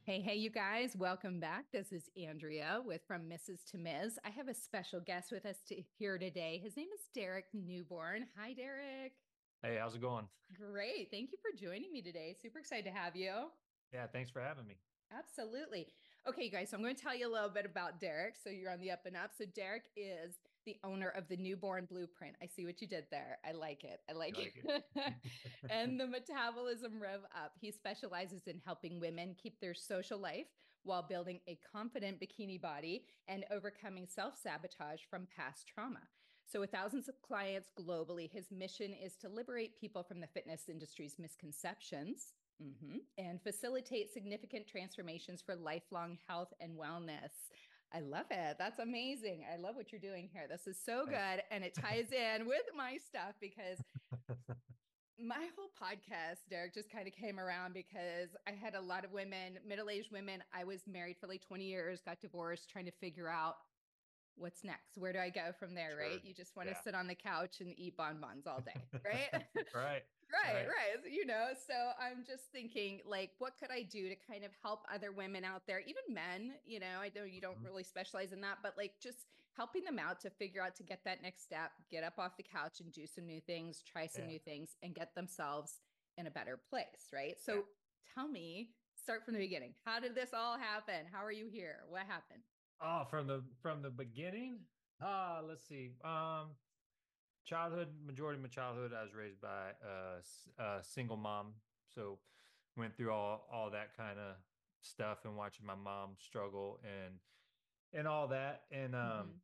Hey, you guys, welcome back. This is Andrea with From Mrs. to Ms. I have a special guest with us here today. His name is Derek Newborn. Hi, Derek. Hey, how's it going? Great. Thank you for joining me today. Super excited to have you. Yeah, thanks for having me. Absolutely. Okay, you guys, so I'm going to tell you a little bit about Derek so you're on the up and up. So, Derek is the owner of the Newborn Blueprint. I see what you did there. I like it. I like You like it. it? And the Metabolism Rev Up. He specializes in helping women keep their social life while building a confident bikini body and overcoming self sabotage from past trauma. So, with thousands of clients globally, his mission is to liberate people from the fitness industry's misconceptions. And facilitate significant transformations for lifelong health and wellness. I love it. That's amazing. I love what you're doing here. This is so Thanks. good. And it ties in with my stuff because my whole podcast, Derek, just kind of came around because I had a lot of women, middle aged women. I was married for like 20 years, got divorced, trying to figure out what's next? Where do I go from there? Right. Sure. You just want to Yeah. sit on the couch and eat bonbons all day. Right. Right. Right, Right. right. So I'm just thinking, like, what could I do to kind of help other women out there, even men? I know you don't Mhm. really specialize in that, but like just helping them out to figure out to get that next step, get up off the couch and do some new things, try some Yeah. new things, and get themselves in a better place, right? Yeah. So tell me, start from the beginning. How did this all happen? How are you here? What happened? Oh, from the beginning. Let's see. Childhood, majority of my childhood, I was raised by a single mom, so went through all that kind of stuff and watching my mom struggle and all that, and Mm-hmm.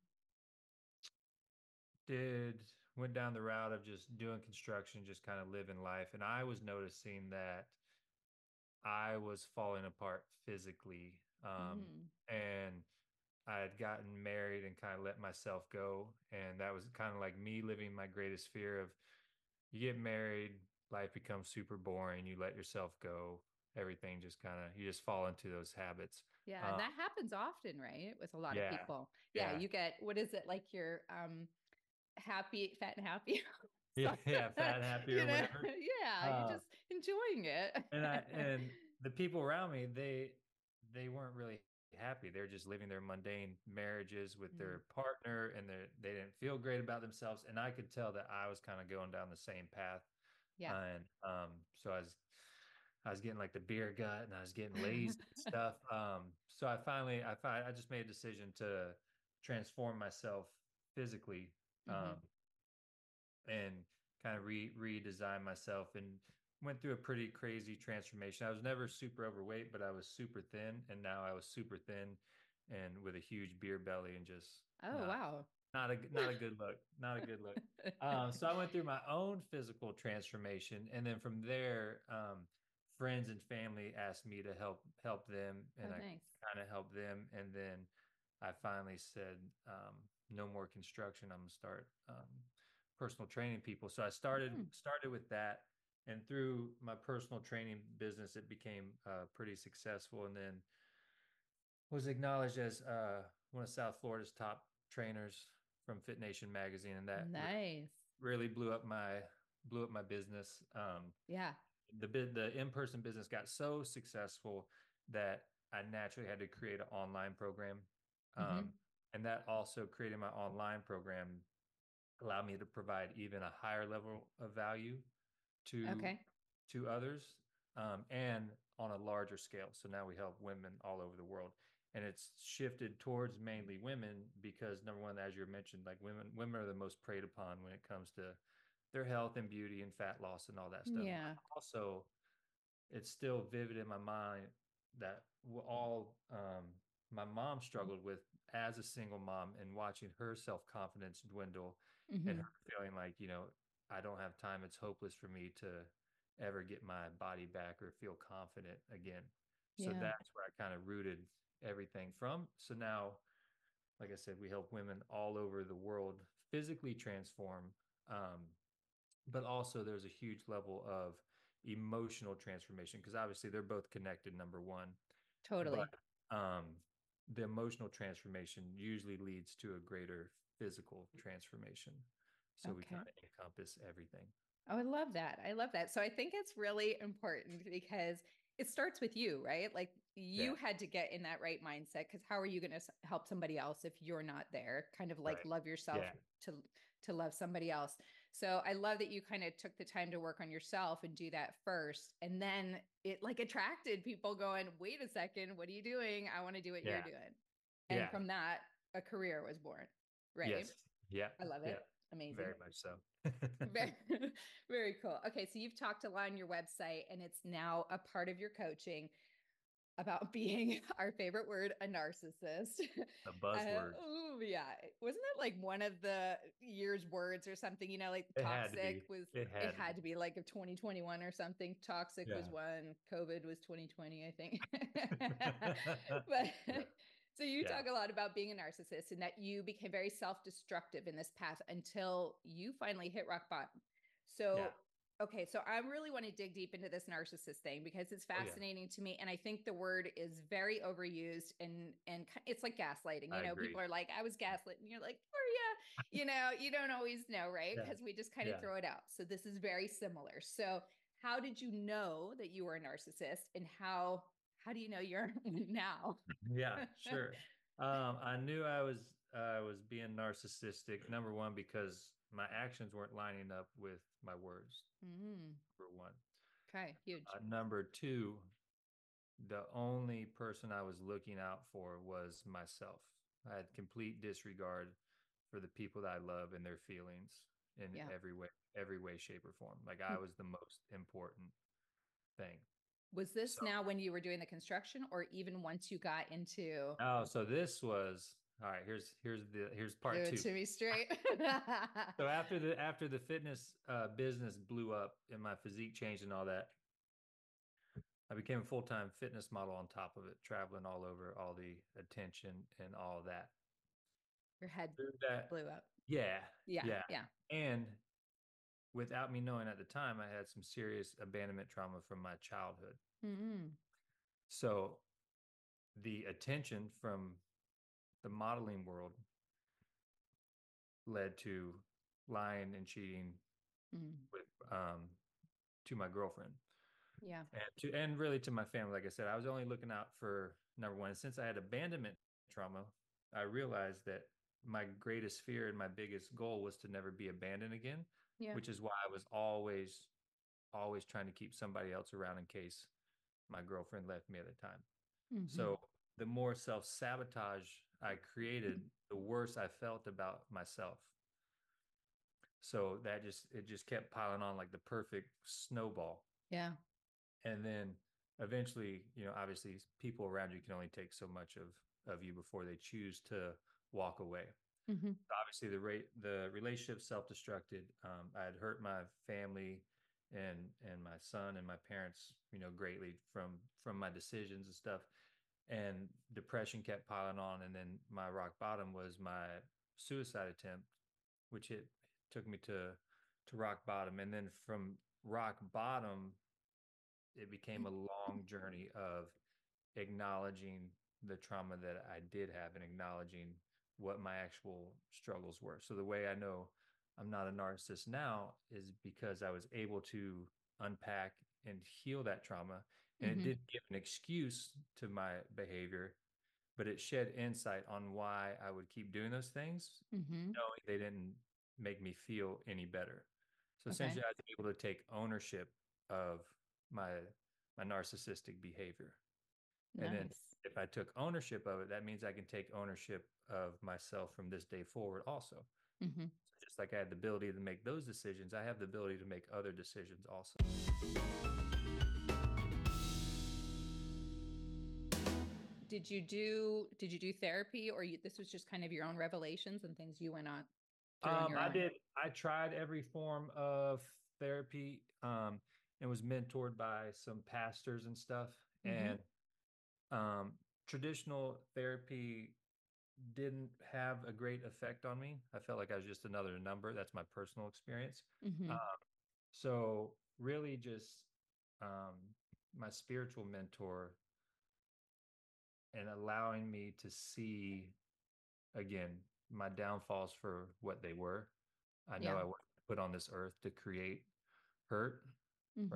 did went down the route of just doing construction, just kind of living life, and I was noticing that I was falling apart physically. Mm. And I had gotten married and kind of let myself go. And that was kind of like me living my greatest fear of you get married, life becomes super boring, you let yourself go, everything just kind of, you just fall into those habits. Yeah, and Um, that happens often, right? With a lot of yeah, people. Yeah, yeah, you get what is it like you're happy, fat and happy. yeah, Something yeah, like that, fat, happy or whatever. yeah, you're Uh, just enjoying and it. the people around me, they weren't really happy. They're just living their mundane marriages with Mm, their partner, and they didn't feel great about themselves. And I could tell that I was kind of going down the same path. yeah. And so I was getting like the beer gut, and I was getting lazy and stuff. So I just made a decision to transform myself physically, Hmm. and kind of redesign myself, and went through a pretty crazy transformation. I was never super overweight, but I was super thin, and now I was super thin and with a huge beer belly and just Oh, not wow. not a good look. Not a good look. So I went through my own physical transformation, and then from there, friends and family asked me to help them, Oh, and I nice. kind of helped them. And then I finally said, "No more construction. I'm gonna start personal training people." So I Mm, started with that, and through my personal training business, it became pretty successful, and then was acknowledged as one of South Florida's top trainers from Fit Nation magazine, and that nice. really blew up my business. Yeah. The in-person business got so successful that I naturally had to create an online program, Hmm. um, and that also creating my online program allowed me to provide even a higher level of value to Okay. others, and on a larger scale. So now we help women all over the world, and it's shifted towards mainly women because number one, as you mentioned, like women are the most preyed upon when it comes to their health and beauty and fat loss and all that stuff. But Yeah. also, it's still vivid in my mind that all my mom struggled with as a single mom, and watching her self confidence dwindle, and Hmm. her feeling like, I don't have time. It's hopeless for me to ever get my body back or feel confident again. So Yeah. that's where I kind of rooted everything from. So now, like I said, we help women all over the world physically transform, um, but also there's a huge level of emotional transformation because obviously they're both connected, number one, but Totally. the emotional transformation usually leads to a greater physical transformation. So we kind Okay. of encompass everything. Oh, I love that. I love that. So I think it's really important because it starts with you, right? Like Yeah. you had to get in that right mindset, because how are you going to help somebody else if you're not there? Kind of like Right. love yourself Yeah. to to love somebody else. So I love that you kind of took the time to work on yourself and do that first. And then it like attracted people going, wait a second, what are you doing? I want to do what you're Yeah. doing. And Yeah. from that, a career was born, right? Yes. Yeah. I love Yeah. it. Amazing. Very much so. Very, very cool. Okay, so you've talked a lot on your website, and it's now a part of your coaching about being our favorite word, a narcissist. A buzzword. Oh, yeah. Wasn't that like one of the year's words or something? You know, like It had to toxic be. was, It it had to be. had to be like of 2021 or something. Toxic was Yeah. one, COVID was 2020, I think. But Yeah. so you Yeah. talk a lot about being a narcissist and that you became very self-destructive in this path until you finally hit rock bottom. Yeah. So okay, so I really want to dig deep into this narcissist thing because it's Oh, yeah. fascinating to me, and I think the word is very overused, and it's like gaslighting. I You know, agree. people are like, "I was gaslit," and you're like, "Are you?" You know, you don't always know, right? Yeah. Because we just kind of Yeah. throw it out. So this is very similar. So how did you know that you were a narcissist, and how do you know you're now? Yeah. Sure. I knew I was being narcissistic. Number one, because my actions weren't lining up with my words. Mm, Number one. okay, huge. Number two, the only person I was looking out for was myself. I had complete disregard for the people that I love and their feelings in Yeah. every way, shape, or form. Like I was the most important thing. Was this So, now when you were doing the construction, or even once you got into oh, so this was all right. Here's give part it two. to me straight? So after the fitness business blew up and my physique changed and all that, I became a full-time fitness model on top of it, traveling all over, all the attention and all that. Your head Through that, blew up. yeah, Yeah, yeah. yeah. And without me knowing at the time, I had some serious abandonment trauma from my childhood. Mm-hmm. So the attention from the modeling world led to lying and cheating Mm-hmm. with to my girlfriend Yeah. and really to my family. Like I said, I was only looking out for number one. And since I had abandonment trauma, I realized that my greatest fear and my biggest goal was to never be abandoned again, Yeah. which is why I was always trying to keep somebody else around in case my girlfriend left me at the time. Mm-hmm. So the more self-sabotage I created, the worse I felt about myself. So that just it just kept piling on like the perfect snowball. Yeah. And then eventually, obviously people around you can only take so much of you before they choose to walk away. Mm-hmm. Obviously the relationship self-destructed. I had hurt my family and my son and my parents, greatly from my decisions and stuff. And depression kept piling on. And then my rock bottom was my suicide attempt, which it took me to rock bottom. And then from rock bottom, it became a long journey of acknowledging the trauma that I did have and acknowledging what my actual struggles were. So the way I know I'm not a narcissist now is because I was able to unpack and heal that trauma. And it Mm-hmm. did give an excuse to my behavior, but it shed insight on why I would keep doing those things, Mm-hmm. knowing they didn't make me feel any better. So Okay. essentially, I was able to take ownership of my my narcissistic behavior. And then Nice. if I took ownership of it, that means I can take ownership of myself from this day forward also. Mm-hmm. So just like I had the ability to make those decisions, I have the ability to make other decisions also. Did you do therapy, or this was just kind of your own revelations and things you went on through on your I own? did. I tried every form of therapy and was mentored by some pastors and stuff. Mm-hmm. And um, traditional therapy didn't have a great effect on me. I felt like I was just another number. That's my personal experience. Mm-hmm. So really, just um, my spiritual mentor and allowing me to see again my downfalls for what they were. I know Yeah. I was put on this earth to create hurt, Mm-hmm. right?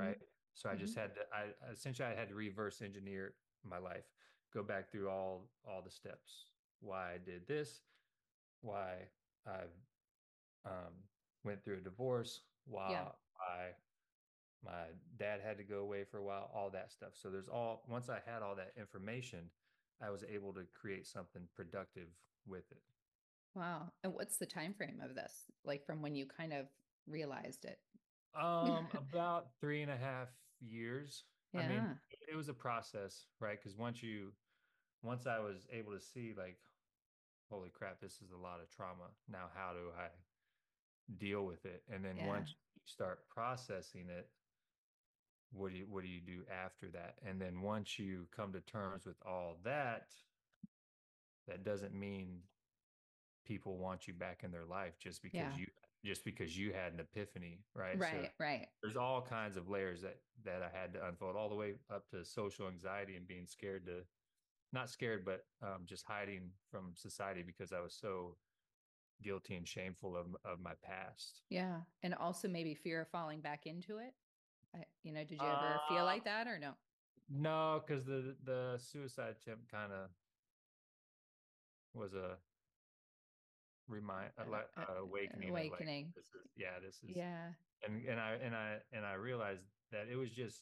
So I just Hmm. had to, I had to reverse engineer my life, go back through all the steps, why I did this, why I um, went through a divorce, Yeah. why I my dad had to go away for a while, all that stuff. So there's all, once I had all that information, I was able to create something productive with it. Wow. And what's the time frame of this? Like from when you kind of realized it? About 3.5 years. I mean, Yeah. it was a process, right? Because once I was able to see, like, holy crap, this is a lot of trauma. Now, how do I deal with it? And then Yeah. once you start processing it, what do you do after that? And then once you come to terms with all that, that doesn't mean people want you back in their life Yeah. just because you had an epiphany, right? So Right. Right. there's all kinds of layers that I had to unfold, all the way up to social anxiety and being scared to, not scared, but just hiding from society because I was so guilty and shameful of my past. Yeah. And also maybe fear of falling back into it. Did you ever feel Uh like that or no? no, because the suicide attempt kind of was a like awakening, like Awakening. this is, Yeah. and I realized that it was just,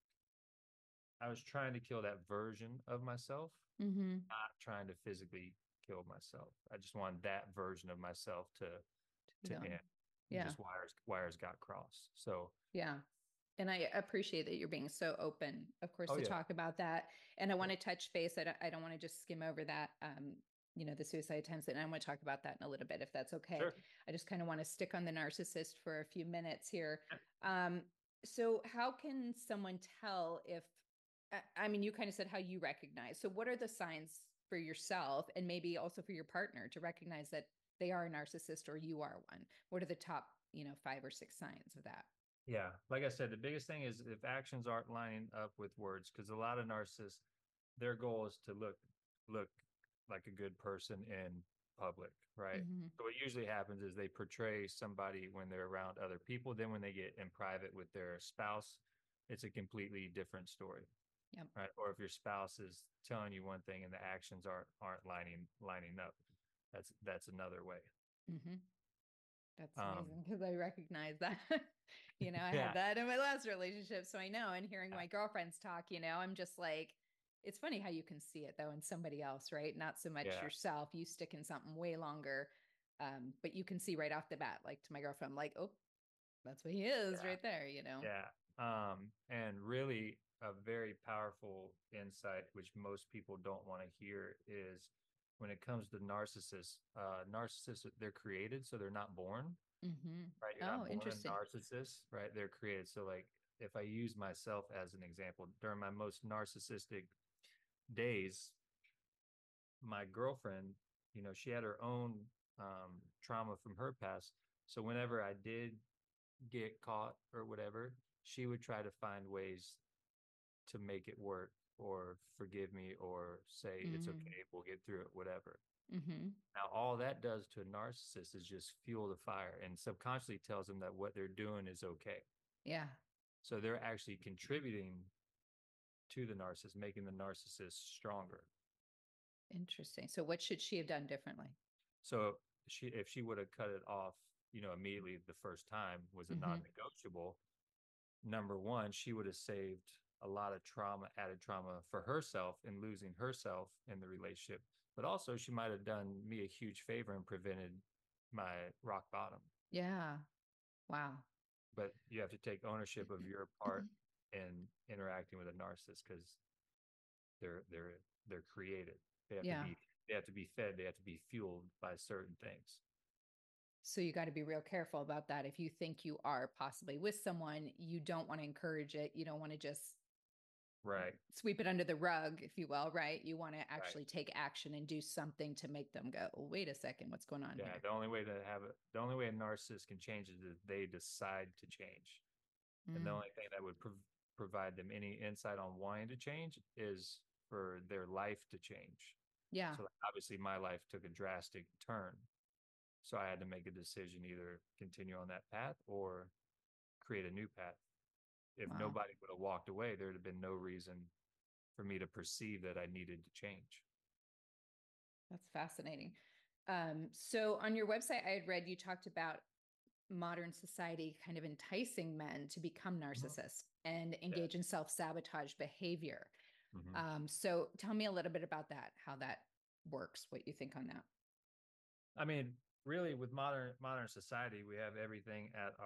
I was trying to kill that version of myself, Mm-hmm. not trying to physically kill myself. I just wanted that version of myself to Gone. end. Yeah. Just wires got crossed. So, Yeah. And I appreciate that you're being so open, of course, oh to yeah, talk about that. And I yeah, want to touch base. I don't want to just skim over that, the suicide attempts. And I want to talk about that in a little bit, if that's okay. sure. I just kind of want to stick on the narcissist for a few minutes here. Um, so, how can someone tell if, I mean, you kind of said how you recognize. So, what are the signs for yourself and maybe also for your partner to recognize that they are a narcissist or you are one? What are the top, 5 or 6 signs of that? Yeah, like I said, the biggest thing is if actions aren't lining up with words, because a lot of narcissists, their goal is to look like a good person in public, right? Mm-hmm. So what usually happens is they portray somebody when they're around other people. Then when they get in private with their spouse, it's a completely different story, Yep. right? Or if your spouse is telling you one thing and the actions aren't lining up, that's another way. Mm-hmm. That's Um, amazing because I recognize that. I yeah, had that in my last relationship. So I know, and hearing yeah, my girlfriends talk, I'm just like, it's funny how you can see it though in somebody else, right? Not so much yeah, yourself. You stick in something way longer. But you can see right off the bat, like to my girlfriend, I'm like, oh, that's what he is yeah. right there. Yeah. And really a very powerful insight, which most people don't want to hear, is when it comes to narcissists, they're created, so they're not born, Mm-hmm. right? You're Oh, not born a interesting. narcissist, right? They're created. So like if I use myself as an example, during my most narcissistic days, my girlfriend, she had her own trauma from her past. So whenever I did get caught or whatever, she would try to find ways to make it work or forgive me or say it's Mm-hmm. okay, we'll get through it, whatever. Mm-hmm. Now, all that does to a narcissist is just fuel the fire and subconsciously tells them that what they're doing is okay. Yeah. So they're actually contributing to the narcissist, making the narcissist stronger. Interesting. So what should she have done differently? So if she would have cut it off, immediately the first time was a Mm-hmm. non-negotiable. Number one, she would have saved a lot of trauma, added trauma for herself in losing herself in the relationship. But also, she might have done me a huge favor and prevented my rock bottom. Yeah. Wow. But you have to take ownership of your part in interacting with a narcissist because they're created. They have to Yeah. be they have to be fed. They have to be fueled by certain things. So you got to be real careful about that. If you think you are possibly with someone, you don't want to encourage it. You don't want to just Right. sweep it under the rug, if you will, right? You want to Right. actually take action and do something to make them go, oh, wait a second, what's going on Yeah. here? The only way a narcissist can change is if they decide to change. And the Mm, only thing that would provide them any insight on wanting to change is for their life to change. yeah. So obviously, my life took a drastic turn. So I had to make a decision, either continue on that path or create a new path. if Wow. nobody would have walked away, there'd have been no reason for me to perceive that I needed to change. That's fascinating. So on your website, I had read you talked about modern society kind of enticing men to become narcissists and Yeah. engage in self-sabotage behavior. Mm-hmm. So tell me a little bit about that, how that works, what you think on that. I mean, really, with modern society, we have everything at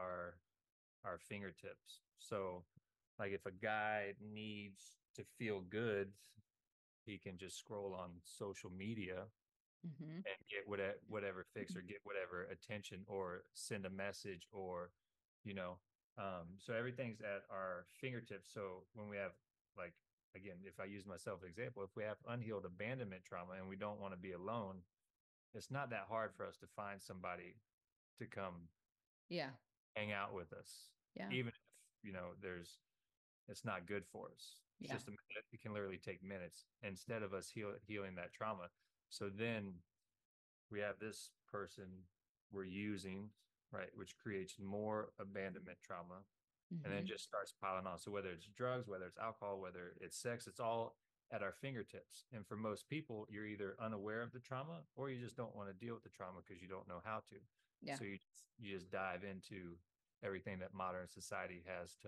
our fingertips. So, like, if a guy needs to feel good, he can just scroll on social media Mm-hmm. and get whatever fix or get whatever attention or send a message or, you know, so everything's at our fingertips. So when we have, like, again, if I use myself as an example, if we have unhealed abandonment trauma and we don't want to be alone, it's not that hard for us to find somebody to come Yeah. hang out with us, Yeah. even if, there's it's not good for us. It's Yeah. just it can literally take minutes instead of us healing that trauma. So then we have this person we're using, right, which creates more abandonment trauma, and then Mm-hmm. just starts piling on. So whether it's drugs, whether it's alcohol, whether it's sex, it's all at our fingertips. And for most people, you're either unaware of the trauma or you just don't want to deal with the trauma because you don't know how to. Yeah. So you just dive into everything that modern society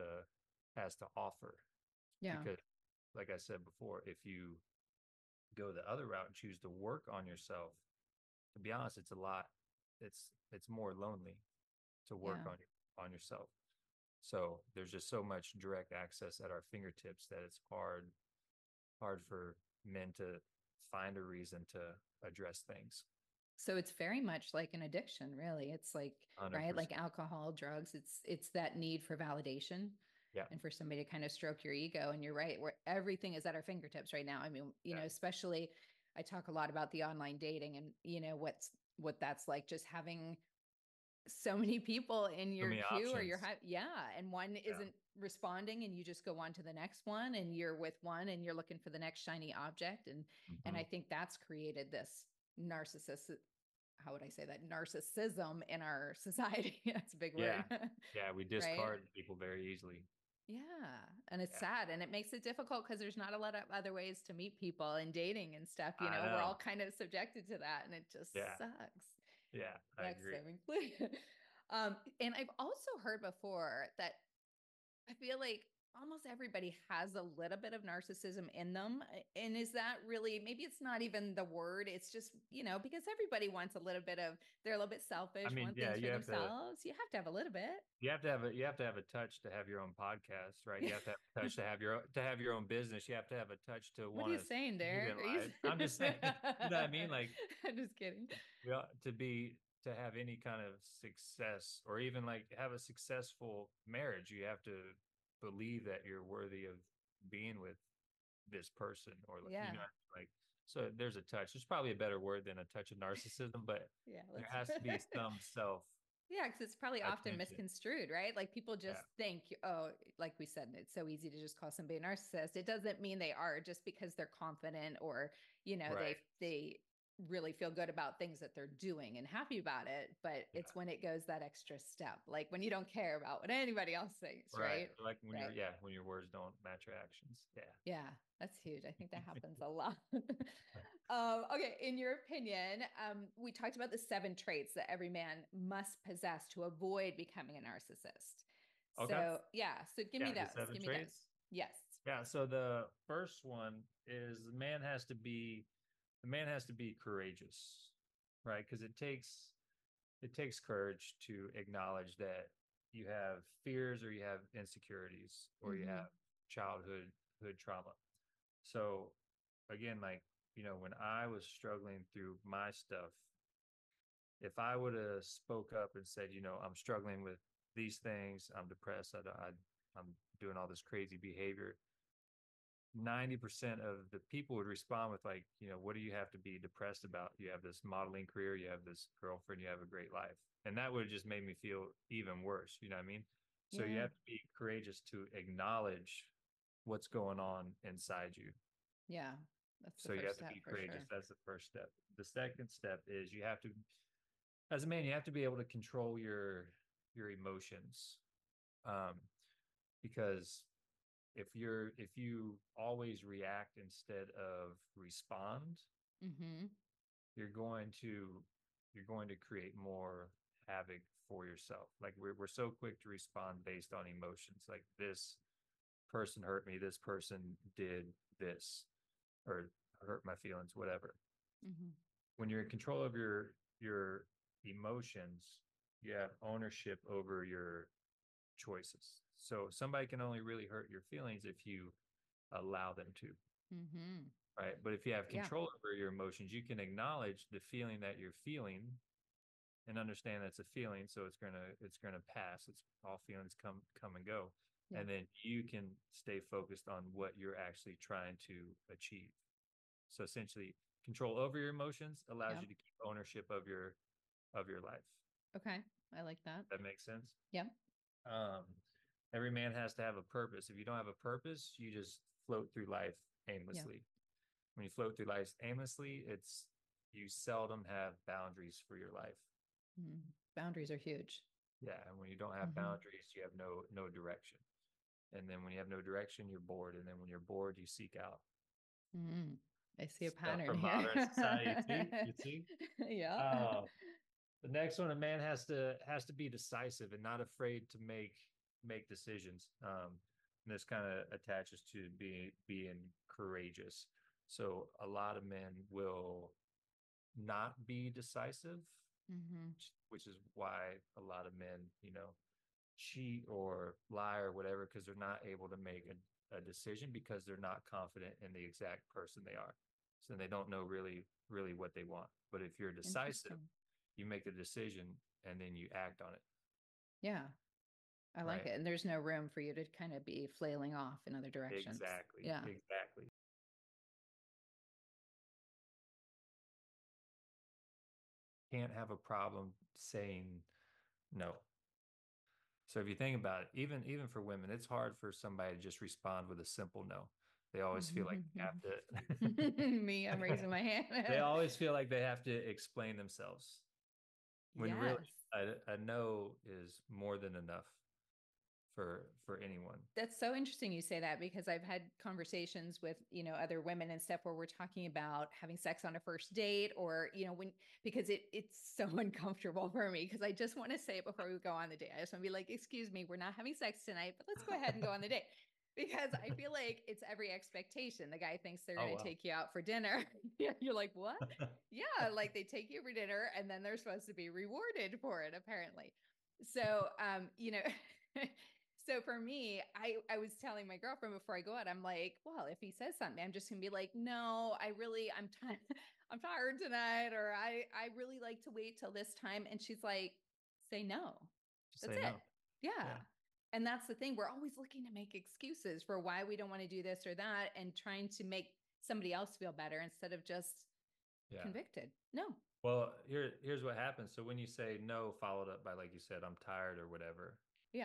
has to offer. Yeah. Because, like I said before, if you go the other route and choose to work on yourself, to be honest, it's a lot. It's more lonely to work Yeah. on yourself. So there's just so much direct access at our fingertips that it's hard for men to find a reason to address things. So it's very much like an addiction, really. It's like, right, 100%. like alcohol, drugs. It's that need for validation Yeah. and for somebody to kind of stroke your ego. And you're right, where everything is at our fingertips right now. I mean, especially I talk a lot about the online dating and what that's like, just having so many people in So your many queue or options. and one Yeah. isn't responding and you just go on to the next one and you're with one and you're looking for the next shiny object. And I think that's created this narcissist, how would I say that, narcissism in our society. That's a big Yeah. word. Yeah. We Right. discard people very easily. Yeah. And it's Yeah. sad and it makes it difficult because there's not a lot of other ways to meet people and dating and stuff. I We're know. all kind of subjected to that and it just Yeah. sucks. Yeah. I Sucks agree. and I've also heard before that I feel like almost everybody has a little bit of narcissism in them. And is that really, maybe it's not even the word, it's just, because everybody wants a little bit of, they're a little bit I selfish, mean, want yeah, things for themselves. You have to have a little bit. you have to have a touch to have your own podcast, right? You have to have a touch to have your own business. You have to have a touch to What are want you to saying, succeed Derek? in Are you? life. I'm just saying, you know what I mean? Like, I'm just kidding. to have any kind of success or even like have a successful marriage, you have to believe that you're worthy of being with this person or Yeah. like, so there's a touch. There's probably a better word than a touch of narcissism, but Yeah. there has to be some self Yeah, because it's probably often attention. misconstrued, right? Like people just Yeah. think, oh, like we said, it's so easy to just call somebody a narcissist. It doesn't mean they are just because they're confident or, Right. they really feel good about things that they're doing and happy about it. But Yeah. it's when it goes that extra step, like when you don't care about what anybody else thinks, Right. right? Like when Right. when your words don't match your actions. Yeah. Yeah, that's huge. I think that happens a lot. Okay, in your opinion, we talked about the 7 traits that every man must possess to avoid becoming a narcissist. Okay. So, yeah, so give me Yeah, the those. 7 Give me those. traits. Yes. Yeah, so the first one is the man has to be courageous, right? Because it takes courage to acknowledge that you have fears or you have insecurities or you Mm-hmm. have childhood trauma. So again, like, when I was struggling through my stuff, if I would have spoke up and said, I'm struggling with these things, I'm depressed, I'm doing all this crazy behavior, 90% of the people would respond with like, what do you have to be depressed about? You have this modeling career, you have this girlfriend, you have a great life. And that would have just made me feel even worse. You know what I mean? So you Yeah. have to be courageous to acknowledge what's going on inside you. Yeah. That's the So you first have to step be for courageous. sure. That's the first step. The second step is you have to, as a man, you have to be able to control your emotions. Um, because if you always react instead of respond, Mm-hmm. you're going to you're going to create more havoc for yourself. Like we're so quick to respond based on emotions. Like this person hurt me, this person did this or hurt my feelings, whatever. Mm-hmm. When you're in control of your emotions, you have ownership over your choices. So somebody can only really hurt your feelings if you allow them to, Mm-hmm. right? But if you have Yeah. control over your emotions, you can acknowledge the feeling that you're feeling and understand that's a feeling. So it's gonna pass. It's all feelings come and go. Yeah. And then you can stay focused on what you're actually trying to achieve. So essentially, control over your emotions allows Yeah. you to keep ownership of your life. Okay. I like that. That makes sense. Yeah. Um, every man has to have a purpose. If you don't have a purpose, you just float through life Yeah. aimlessly. When you float through life aimlessly, it's you seldom have boundaries for your life. Mm. Boundaries are huge. Yeah, and when you don't have Mm-hmm. boundaries, you have no direction. And then when you have no direction, you're bored. And then when you're bored, you seek out Mm. I see a stuff pattern from here. modern society. You see. Yeah. Uh, the next one, a man has to be decisive and not afraid to make decisions. And this kind of attaches to being courageous. So a lot of men will not be decisive, Mm-hmm. which is why a lot of men, cheat or lie or whatever, because they're not able to make a decision because they're not confident in the exact person they are. So they don't know really what they want. But if you're decisive, Interesting. you make the decision and then you act on it, Yeah. I like right? it. And there's no room for you to kind of be flailing off in other directions. Exactly, Yeah. exactly. Can't have a problem saying no. So if you think about it, even for women, it's hard for somebody to just respond with a simple no. They always feel like they have Me, I'm to raising my hand. they always feel like they have to explain themselves when really Yes. a no is more than enough for anyone. That's so interesting you say that because I've had conversations with, other women and stuff where we're talking about having sex on a first date or, because it's so uncomfortable for me because I just want to say it before we go on the date. I just want to be like, excuse me, we're not having sex tonight, but let's go ahead and go on the date. Because I feel like it's every expectation. The guy thinks they're Oh going to wow. take you out for dinner. Yeah, you're like, what? Yeah, like they take you for dinner and then they're supposed to be rewarded for it, apparently. So, so for me, I was telling my girlfriend before I go out, I'm like, well, if he says something, I'm just gonna be like, no, I'm tired, I'm tired tonight, or I really like to wait till this time. And she's like, say no. Just That's say it. no. Yeah. Yeah. And that's the thing. We're always looking to make excuses for why we don't want to do this or that and trying to make somebody else feel better instead of just Yeah. convicted. No. Well, here's what happens. So when you say no, followed up by like you said, I'm tired or whatever, Yeah.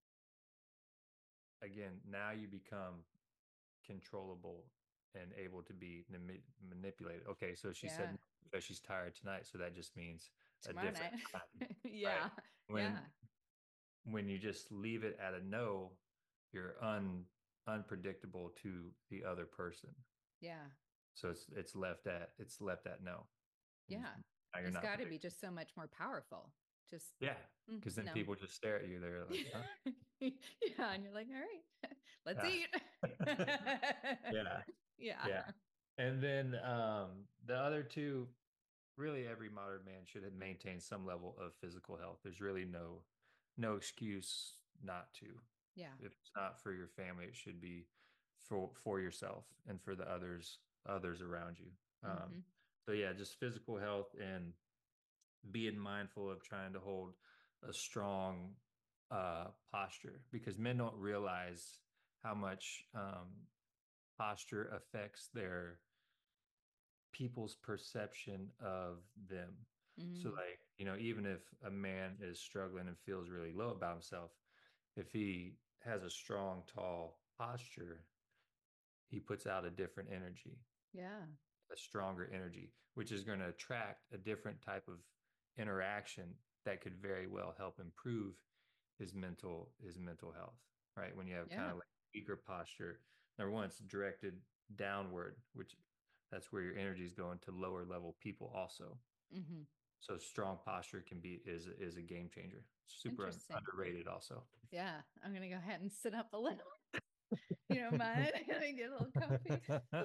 again, now you become controllable and able to be manipulated. Okay, so she said Yeah. no because she's tired tonight, so that just means a Tomorrow different night. time, right? Yeah. When Yeah. when you just leave it at a no, you're unpredictable to the other person. Yeah. So it's left at no. And Yeah. now you're It's not got to be predictable. just so much more powerful. Just, Yeah, because then no. people just stare at you. They're like, huh? Yeah. And you're like, all right, let's Ah. eat. Yeah, Yeah. yeah. And then the other two, really every modern man should have maintained some level of physical health. There's really no excuse not to. Yeah. If it's not for your family, it should be for yourself and for the others around you. Um, Hmm. so yeah, just physical health and being mindful of trying to hold a strong posture because men don't realize how much posture affects their people's perception of them. So Hmm. like, even if a man is struggling and feels really low about himself, if he has a strong, tall posture, he puts out a different energy, Yeah. a stronger energy, which is going to attract a different type of interaction that could very well help improve his mental health. right? When you have kind Yeah. of like weaker posture, number one, it's directed downward, which that's where your energy is going to lower level people also. Hmm. So strong posture can be is a game changer. Super Interesting. underrated also. Yeah. I'm going to go ahead and sit up a little. You know, mine. I get a little comfy.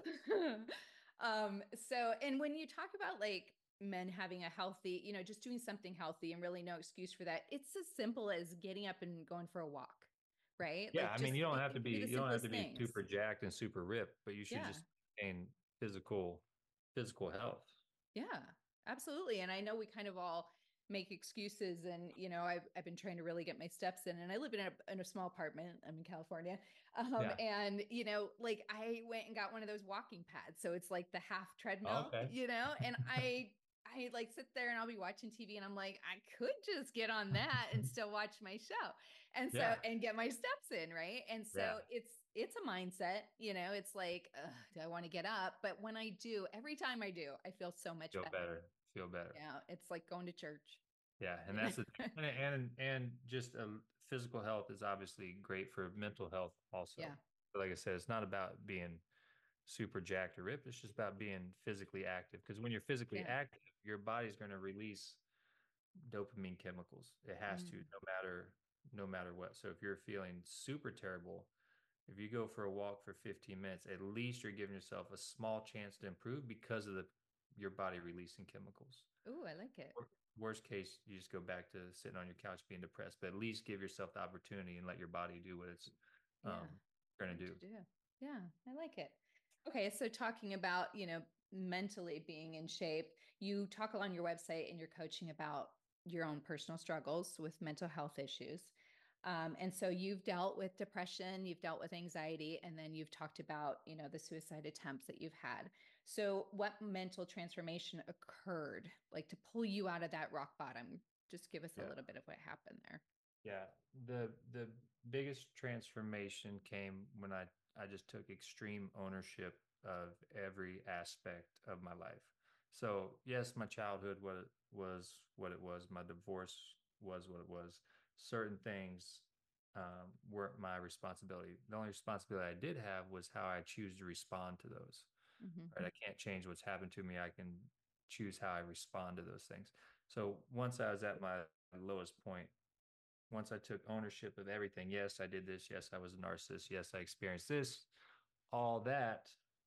So, and when you talk about like men having a healthy, just doing something healthy and really no excuse for that, it's as simple as getting up and going for a walk, right? Yeah, Like I just mean, it can be the you don't have simplest to be things. super jacked and super ripped, but you should Yeah. just maintain physical health. Yeah, absolutely. And I know we kind of all make excuses and I've been trying to really get my steps in, and I live in a small apartment. I'm in California. Yeah. And like I went and got one of those walking pads. So it's like the half treadmill, Okay. and I like sit there and I'll be watching TV and I'm like, I could just get on that and still watch my show. And so Yeah. and get my steps in, right? And so Yeah. it's a mindset, it's like, do I want to get up? But when I do, every time I do, I feel so much Feel better. better. Feel better. Yeah, it's like going to church. Yeah, and that's the thing. And just physical health is obviously great for mental health also. Yeah. But like I said, it's not about being super jacked or ripped. It's just about being physically active. Because when you're physically Yeah. active, your body's going to release dopamine chemicals. It has to, Mm. no matter what. So if you're feeling super terrible, if you go for a walk for 15 minutes, at least you're giving yourself a small chance to improve because of the your body releasing chemicals. Ooh, I like it. Worst case, you just go back to sitting on your couch being depressed, but at least give yourself the opportunity and let your body do what it's Yeah. going to What do. to do. Yeah, I like it. Okay, so talking about, mentally being in shape, you talk on your website and your coaching about your own personal struggles with mental health issues. And so you've dealt with depression, you've dealt with anxiety, and then you've talked about, the suicide attempts that you've had. So what mental transformation occurred, like to pull you out of that rock bottom? Just give us a Yeah. little bit of what happened there. Yeah. The biggest transformation came when I just took extreme ownership of every aspect of my life. So yes, my childhood was what it was. My divorce was what it was. Certain things weren't my responsibility. The only responsibility I did have was how I choose to respond to those. Hmm. Right? I can't change what's happened to me. I can choose how I respond to those things. So once I was at my lowest point, once I took ownership of everything, yes, I did this. Yes, I was a narcissist. Yes, I experienced this. All that,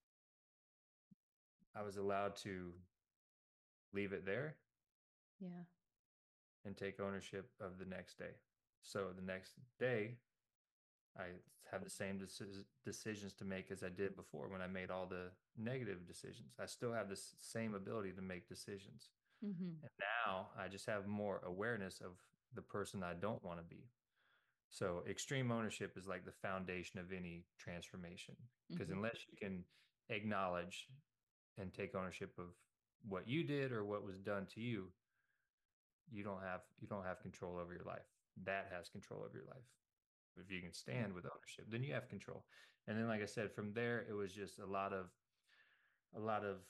I was allowed to leave it there Yeah. and take ownership of the next day. So the next day, I have the same decisions to make as I did before when I made all the negative decisions. I still have this same ability to make decisions. Hmm. And now I just have more awareness of the person I don't want to be. So extreme ownership is like the foundation of any transformation because Hmm. unless you can acknowledge and take ownership of what you did or what was done to you, you don't have control over your life. That has control over your life. If you can Yeah. stand with ownership, then you have control. And then, like I said, from there it was just a lot of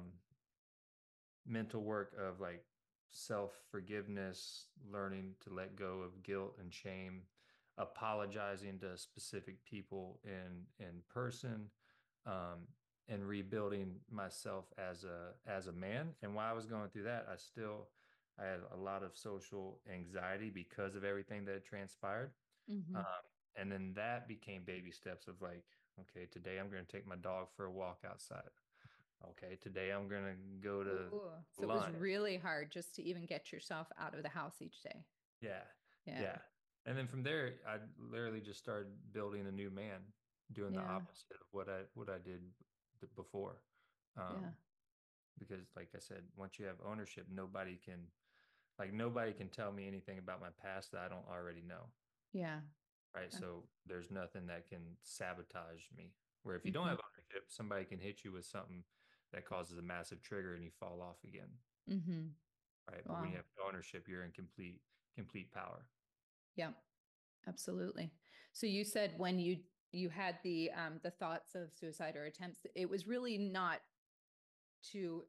mental work of like self forgiveness, learning to let go of guilt and shame, apologizing to specific people in person, um, and rebuilding myself as a man. And while I was going through that, I had a lot of social anxiety because of everything that had transpired. Hmm. Um, and then that became baby steps of like, okay, today I'm going to take my dog for a walk outside. Okay, today I'm gonna go to Ooh. So it was lunch. really hard just to even get yourself out of the house each day. Yeah, Yeah. yeah. And then from there, I literally just started building a new man, doing the Yeah. opposite of what I did before. Yeah. Um, because, like I said, once you have ownership, nobody can tell me anything about my past that I don't already know. Yeah. Right. So there's nothing that can sabotage me. Where if you don't Mm-hmm. have ownership, somebody can hit you with something that causes a massive trigger and you fall off again. Mm-hmm. Right? But when you Wow. have ownership, you're in complete power. Yeah. Absolutely. So you said when you had the thoughts of suicide or attempts, it was really not to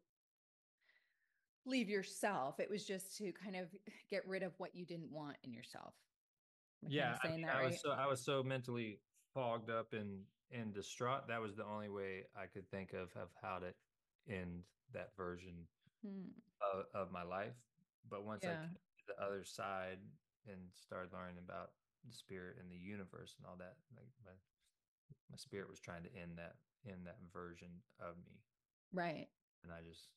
leave yourself. It was just to kind of get rid of what you didn't want in yourself. Am I kind Yeah, of I saying mean, that right? I was so mentally fogged up and distraught. That was the only way I could think of how to end that version Hmm. of my life. But once I Yeah. came to the other side and started learning about the spirit and the universe and all that, like my spirit was trying to end that version of me, Right. and I just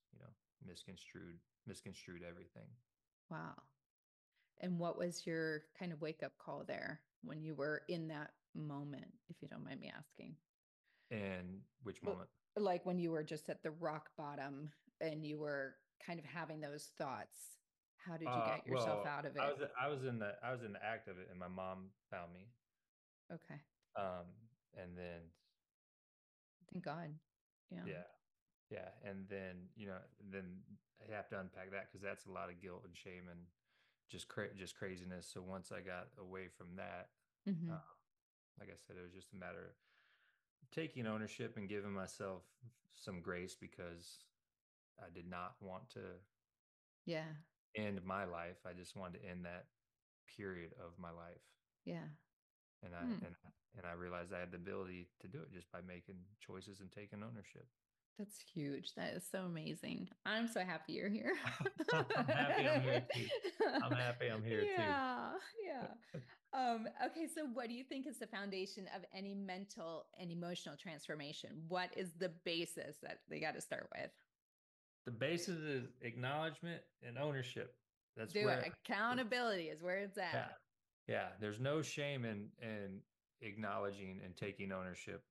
misconstrued everything. Wow. And what was your kind of wake up call there when you were in that moment, if you don't mind me asking? And which L- moment? Like when you were just at the rock bottom and you were kind of having those thoughts. How did you get yourself Well, out of it? I was in the act of it, and my mom found me. Okay. Um, and then Thank God. Yeah. yeah, yeah, and then then I have to unpack that because that's a lot of guilt and shame and just craziness. So once I got away from that, Hmm. uh, like I said, it was just a matter of taking ownership and giving myself some grace because I did not want to Yeah. end my life. I just wanted to end that period of my life. Yeah. And I Hmm. and and I realized I had the ability to do it just by making choices and taking ownership. That's huge. That is so amazing. I'm so happy you're here. I'm happy I'm here too. I'm happy I'm here too. Yeah. Yeah. Okay, so what do you think is the foundation of any mental and emotional transformation? What is the basis that they got to start with? The basis is acknowledgement and ownership. That's Do it. where, Accountability is where it's yeah, at. yeah. There's no shame in acknowledging and taking ownership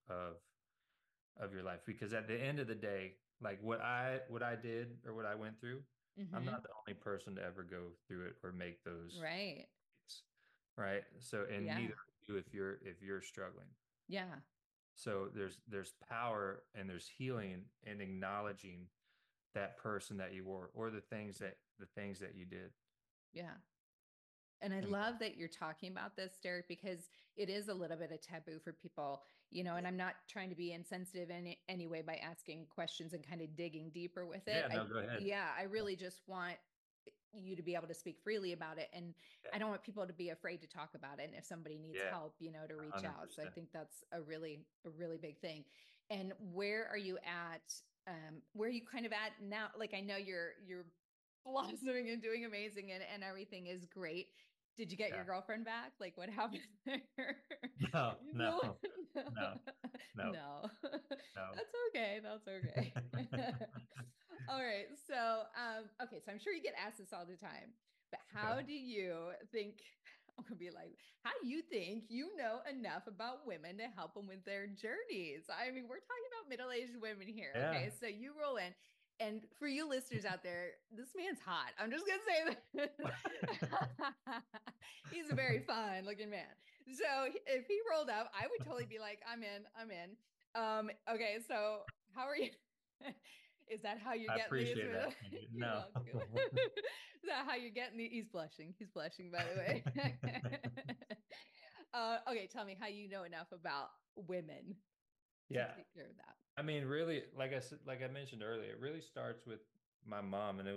of your life because at the end of the day, like what I did or what I went through, I'm Mm-hmm. not the only person to ever go through it or make those Right. mistakes, right? So and Yeah. neither are you if you're struggling. Yeah. So there's power and there's healing in acknowledging that person that you were or the things that you did. Yeah. And I And love that you're talking about this, Derek, because it is a little bit of taboo for people, and I'm not trying to be insensitive in any way by asking questions and kind of digging deeper with it. yeah, no, go ahead. Yeah, I really just want you to be able to speak freely about it. And Yeah, I don't want people to be afraid to talk about it. And if somebody needs yeah, help, to reach out. So I 100%. think that's a really big thing. And where are you at? Where are you kind of at now? Like, I know you're blossoming and doing amazing and everything is great. Did you get Yeah. your girlfriend back? Like, what happened there? No, no, No, no, no, no. no. That's okay. That's okay. All right. So, okay. So I'm sure you get asked this all the time, but Yeah. how do you think? I'm gonna be like, how do you think you know enough about women to help them with their journeys? I mean, we're talking about middle-aged women here. Yeah. Okay. So you roll in. And for you listeners out there, this man's hot. I'm just gonna say that. He's a very fine looking man. So if he rolled up, I would totally be like, I'm in, I'm in. Okay, so how are you? Is that how you're I getting these? appreciate that. You're No. welcome. Is that how you're getting these? He's blushing. He's blushing, by the way. Okay, tell me how you know enough about women to Yeah. take care of that. I mean, really, like I said, like I mentioned earlier, it really starts with my mom, and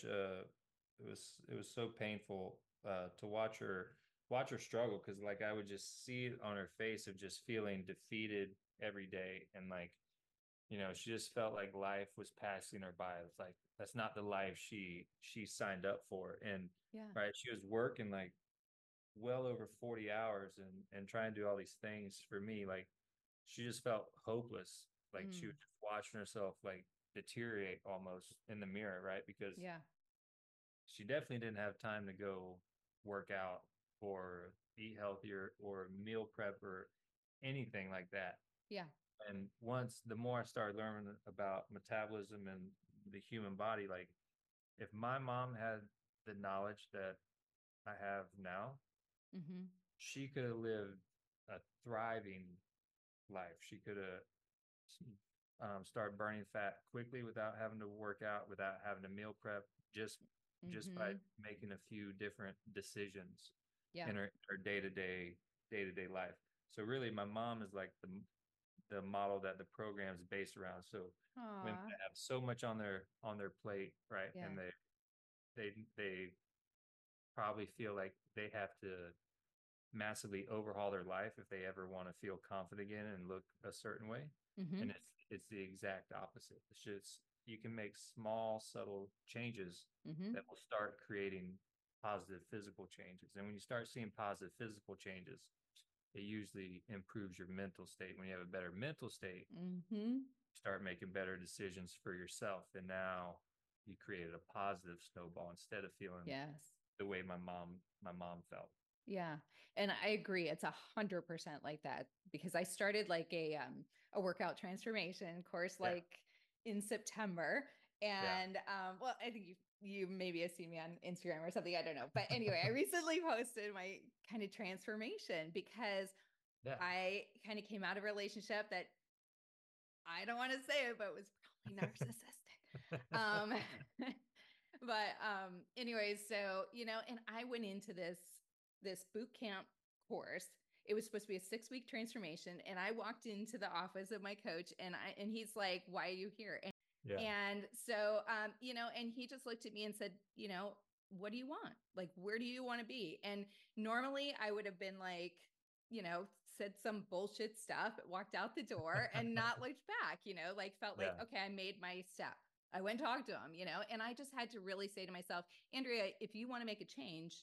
it was so painful to watch her struggle because like I would just see it on her face of just feeling defeated every day, and like she just felt like life was passing her by. It's like that's not the life she signed up for, and Yeah. right, she was working like well over 40 hours and trying to do all these things for me like she just felt hopeless like she was Mm, just watching herself like deteriorate almost in the mirror right because yeah. she definitely didn't have time to go work out or eat healthier or meal prep or anything like that Yeah. and once the more I started learning about metabolism and the human body like if my mom had the knowledge that I have now Mm-hmm. she could have lived a thriving life. She could have started burning fat quickly without having to work out, without having to meal prep, just by Mm-hmm. making a few different decisions Yeah. in her day to day life. So really, my mom is like the model that the program is based around. So women Aw. that have so much on their plate, right, Yeah. and they probably feel like they have to massively overhaul their life if they ever want to feel confident again and look a certain way. Mm-hmm. And it's the exact opposite. It's just you can make small, subtle changes Mm-hmm. that will start creating positive physical changes. And when you start seeing positive physical changes, it usually improves your mental state. When you have a better mental state, Mm-hmm. start making better decisions for yourself. And now you created a positive snowball instead of feeling Yes. the way my mom felt. Yeah. And I agree. It's 100% like that because I started like a workout transformation course Yeah. like in September. Yeah. And well, I think you maybe have seen me on Instagram or something. I don't know. But anyway, I recently posted my kind of transformation because Yeah. I kind of came out of a relationship that I don't want to say it, but was probably narcissistic. Um, but anyways, so and I went into this boot camp course. It was supposed to be a 6-week transformation, and I walked into the office of my coach, and he's like, "Why are you here?" Yeah. And so and he just looked at me and said, "What do you want? Like, where do you want to be?" And normally I would have been like, said some bullshit stuff, walked out the door and not looked back, like felt like, Yeah. okay, I made my step. I went and talked to him, and I just had to really say to myself, Andrea, if you want to make a change,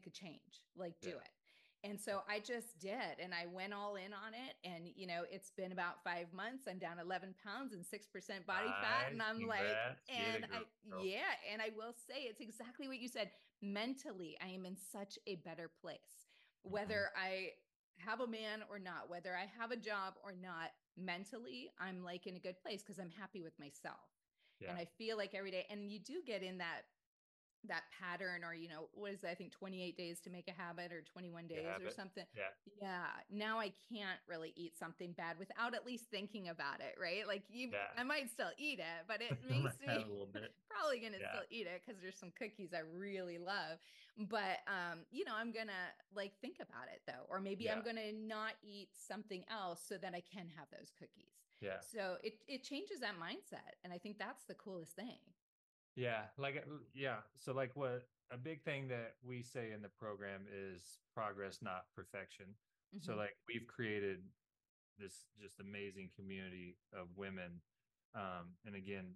like do Yeah. it. And so I just did, and I went all in on it. And, it's been about 5 months. I'm down 11 pounds and 6% body fat. And Nice. I'm like, Congrats. Get it, girl. yeah. And I will say it's exactly what you said. Mentally, I am in such a better place, Mhm. whether I have a man or not, whether I have a job or not, mentally, I'm like in a good place because I'm happy with myself. And Yeah. I feel like every day, and you do get in that pattern, or what is that? I think 28 days to make a habit, or 21 You days have or it. something. Yeah. Yeah, now I can't really eat something bad without at least thinking about it, right? Like Yeah. I might still eat it, but it I makes might have me a little bit. probably gonna Yeah. still eat it because there's some cookies I really love. But I'm gonna like think about it though, or maybe I'm Yeah. gonna not eat something else so that I can have those cookies. Yeah. So it changes that mindset, and I think that's the coolest thing. Yeah. Yeah. So, like, what a big thing that we say in the program is progress, not perfection. So, Mm-hmm. like, we've created this just amazing community of women. And again,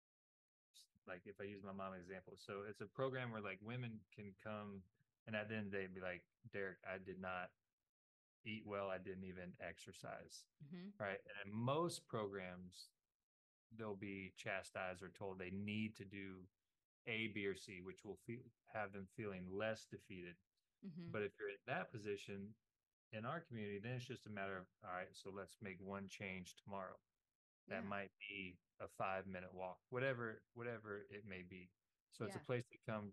like, if I use my mom example, so it's a program where like women can come and at the end of the day be like, Derek, I did not eat well. I didn't even exercise. Mm-hmm. Right. And in most programs, they'll be chastised or told they need to do A, B, or C, which will have them feeling less defeated. Mm-hmm. But if you're in that position in our community, then it's just a matter of, all right, so let's make one change tomorrow. That Yeah. might be a 5-minute walk, whatever it may be. So it's Yeah. a place to come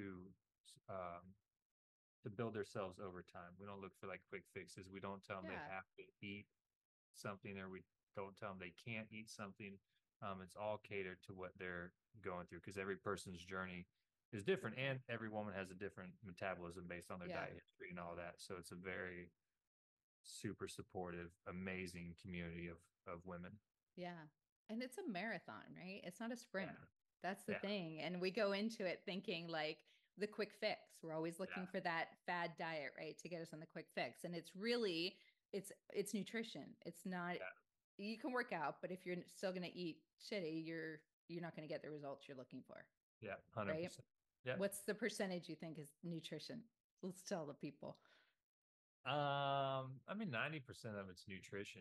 um, to build themselves over time. We don't look for like quick fixes. We don't tell them they Yeah. have to eat something, or we don't tell them they can't eat something. It's all catered to what they're going through because every person's journey is different, and every woman has a different metabolism based on their Yeah. diet history and all that. So it's a very super supportive, amazing community of women. Yeah. And it's a marathon, right? It's not a sprint. Yeah, That's the yeah, thing. And we go into it thinking like the quick fix. We're always looking yeah, for that fad diet, right? To get us on the quick fix. And it's really it's nutrition. It's not yeah, you can work out, but if you're still going to eat shitty, you're not going to get the results you're looking for, yeah, right? 100%. Yeah. What's the percentage you think is nutrition? Let's tell the people. I mean, 90% of it's nutrition.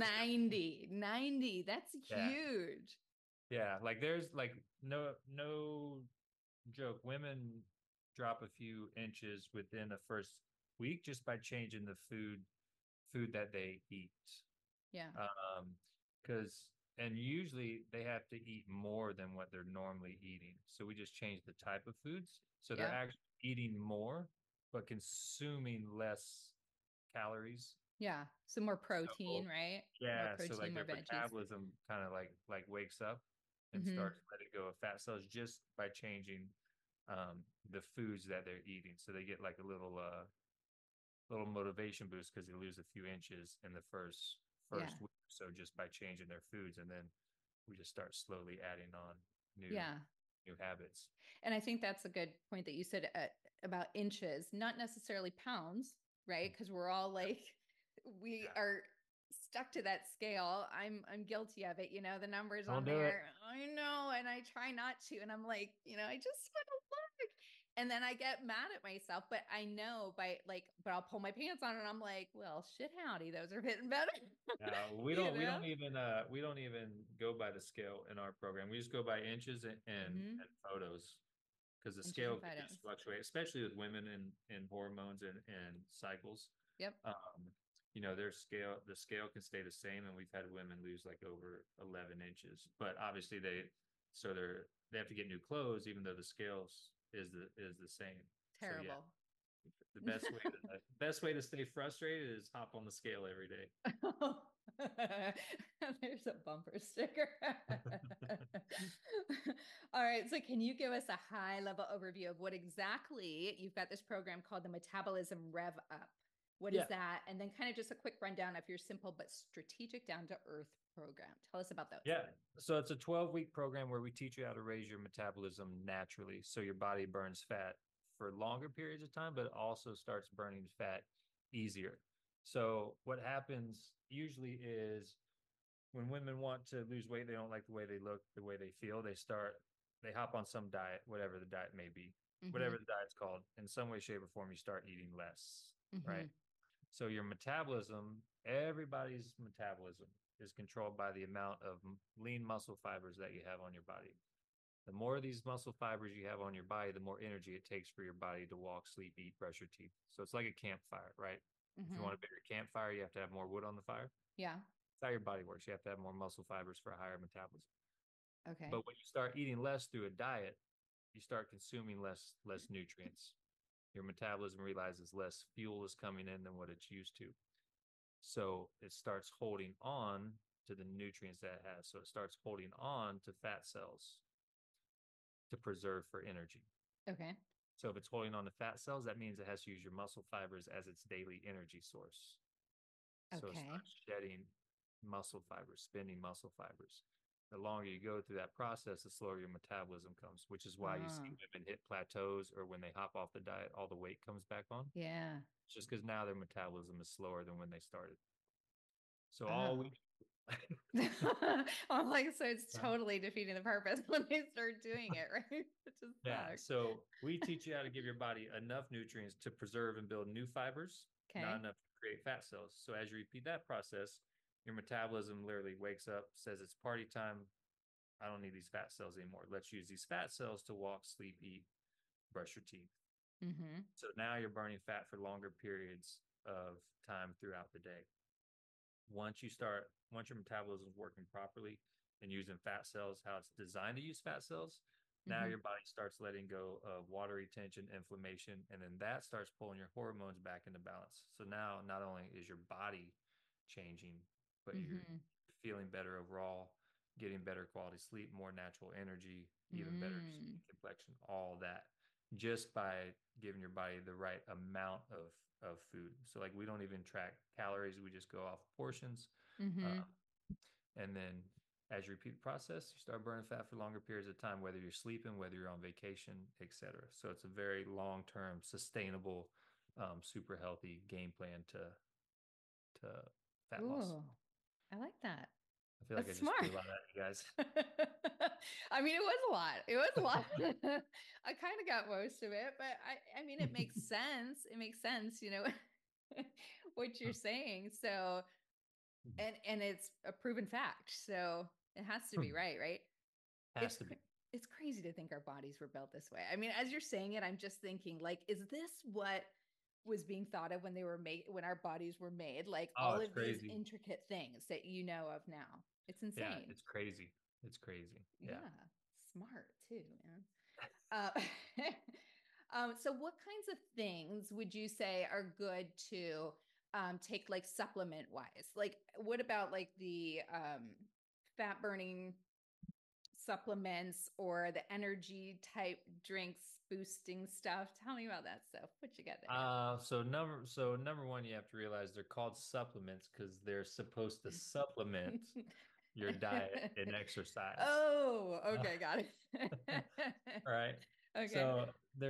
90. That's Yeah, huge. yeah. Like there's like no joke. Women drop a few inches within the first week just by changing the food that they eat. Yeah. Because and usually they have to eat more than what they're normally eating. So we just change the type of foods. So they're Yeah. actually eating more, but consuming less calories. Yeah. Some more protein, So right? More yeah, so protein, like more their veggies. metabolism kind of like wakes up and Mm-hmm. starts letting go of fat cells just by changing the foods that they're eating. So they get like a little motivation boost because they lose a few inches in the Yeah. first week or so just by changing their foods, and then we just start slowly adding on new Yeah. new habits. And I think that's a good point that you said about inches, not necessarily pounds, right? Because we're all like, we are stuck to that scale. I'm guilty of it. The numbers Don't on do it. there. I know, and I try not to. And I'm like, I just want to look. And then I get mad at myself, but I know but I'll pull my pants on and I'm like, well, shit howdy, those are fitting better. We you don't we know? don't even we don't even go by the scale in our program. We just go by inches and photos, because the Inches scale and can just photos. fluctuate, especially with women and hormones and cycles. Yep. The scale can stay the same, and we've had women lose like over 11 inches. But obviously they have to get new clothes, even though the scale is the same. So yeah, Terrible. the best way to stay frustrated is hop on the scale every day. There's a bumper sticker. All right. So, can you give us a high level overview of what exactly you've got this program called the Metabolism Rev Up? What is Yeah. that? And then, kind of just a quick rundown of your simple but strategic, down to earth program. Tell us about those. Yeah. So, it's a 12-week program where we teach you how to raise your metabolism naturally, so your body burns fat for longer periods of time, but it also starts burning fat easier. So, what happens usually is when women want to lose weight, they don't like the way they look, the way they feel, they hop on some diet, whatever the diet may be, whatever the diet's called. In some way, shape, or form, you start eating less, right? So your metabolism, everybody's metabolism is controlled by the amount of lean muscle fibers that you have on your body. The more of these muscle fibers you have on your body, the more energy it takes for your body to walk, sleep, eat, brush your teeth. So it's like a campfire, right? If you want a bigger campfire, you have to have more wood on the fire. Yeah. That's how your body works. You have to have more muscle fibers for a higher metabolism. Okay. But when you start eating less through a diet, you start consuming less nutrients. Your metabolism realizes less fuel is coming in than what it's used to. So it starts holding on to the nutrients that it has. So it starts holding on to fat cells to preserve for energy. Okay. So if it's holding on to fat cells, that means it has to use your muscle fibers as its daily energy source. So it starts shedding muscle fibers, spending muscle fibers. The longer you go through that process, the slower your metabolism comes, which is why you see women hit plateaus, or when they hop off the diet, all the weight comes back on. Yeah. It's just because now their metabolism is slower than when they started. So all we I'm like, so it's totally defeating the purpose when they start doing it, right? It just sucks. So we teach you how to give your body enough nutrients to preserve and build new fibers, not enough to create fat cells. So as you repeat that process, your metabolism literally wakes up, says it's party time. I don't need these fat cells anymore. Let's use these fat cells to walk, sleep, eat, brush your teeth. So now you're burning fat for longer periods of time throughout the day. Once your metabolism is working properly and using fat cells how it's designed to use fat cells, now your body starts letting go of water retention, inflammation, and then that starts pulling your hormones back into balance. So now not only is your body changing, but you're feeling better overall, getting better quality sleep, more natural energy, even better skin complexion, all that, just by giving your body the right amount of food. So like we don't even track calories, we just go off portions. And then as you repeat the process, you start burning fat for longer periods of time, whether you're sleeping, whether you're on vacation, etc. So it's a very long-term, sustainable, super healthy game plan to fat loss. I like that. I feel like I just threw a lot at you guys. I mean, it was a lot. It was a lot. I kind of got most of it, but I mean, it makes sense. It makes sense, what you're saying. So, and it's a proven fact. So it has to be right? Has to be. It's crazy to think our bodies were built this way. I mean, as you're saying it, I'm just thinking, like, is this what was being thought of when they were made, when our bodies were made? Like all of these intricate things that you know of now. It's insane. Yeah, it's crazy. It's crazy. Yeah. Smart too, man. So what kinds of things would you say are good to take, like supplement wise? Like what about like the fat burning supplements or the energy type drinks boosting stuff? Tell me about that stuff. What you got there? So number one, you have to realize they're called supplements because they're supposed to supplement your diet and exercise. Oh, okay, got it. All right. Okay. So